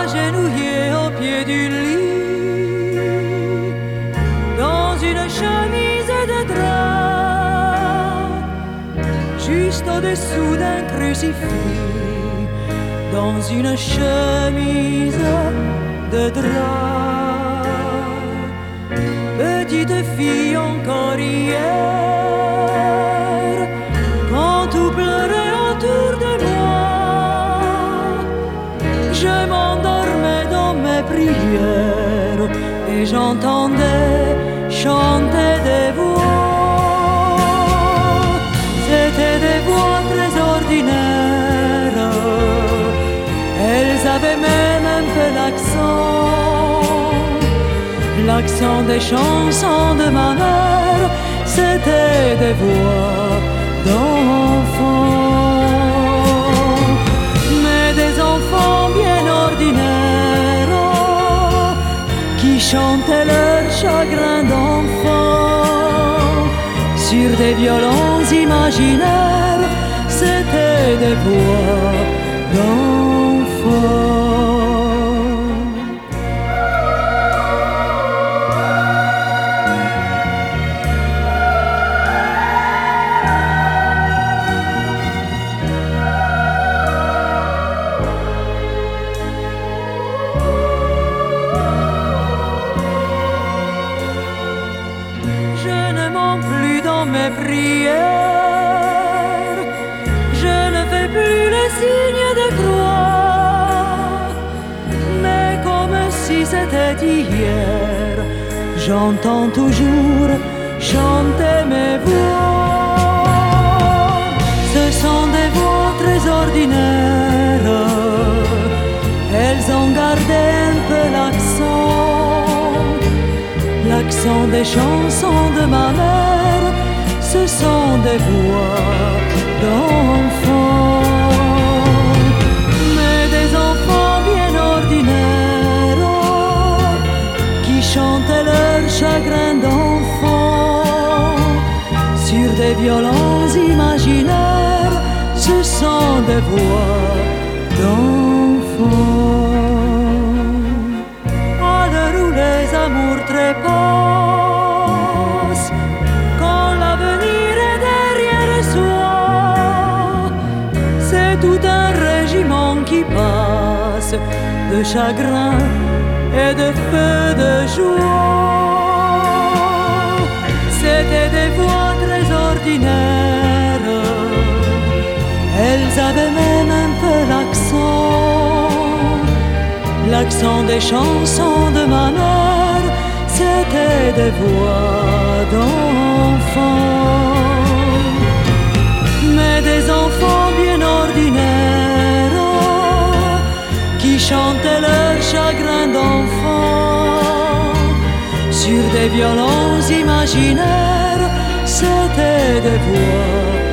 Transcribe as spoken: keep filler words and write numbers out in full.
agenouillée au pied du lit, dans une chemise de drap, juste au-dessous d'un crucifix, dans une chemise de drap. Petite fille encore hier, quand tout pleurait autour de moi, je m'endormais dans mes prières et j'entendais chanter des voix. C'étaient des voix très ordinaires, elles avaient même un peu l'accent, l'accent des chansons de ma mère. C'était des voix d'enfants, mais des enfants bien ordinaires qui chantaient leur chagrin d'enfant sur des violons imaginaires. C'était des voix d'enfants. Plus dans mes prières, je ne fais plus le signe de croix, mais comme si c'était hier, j'entends toujours chanter mes voix. Ce sont des voix très ordinaires, elles ont gardé un peu l'accent, l'accent des chansons de ma mère. Ce sont des voix d'enfants, mais des enfants bien ordinaires qui chantaient leur chagrin d'enfant sur des violons imaginaires. Ce sont des voix d'enfants. À l'heure où les amours trépassent, quand l'avenir est derrière soi, c'est tout un régiment qui passe de chagrin et de feu de joie. C'était des voix très ordinaires, elles avaient même un peu l'accent, l'accent des chansons de ma mère. C'était des voix d'enfants, mais des enfants bien ordinaires qui chantaient leur chagrin d'enfant sur des violons imaginaires. C'était des voix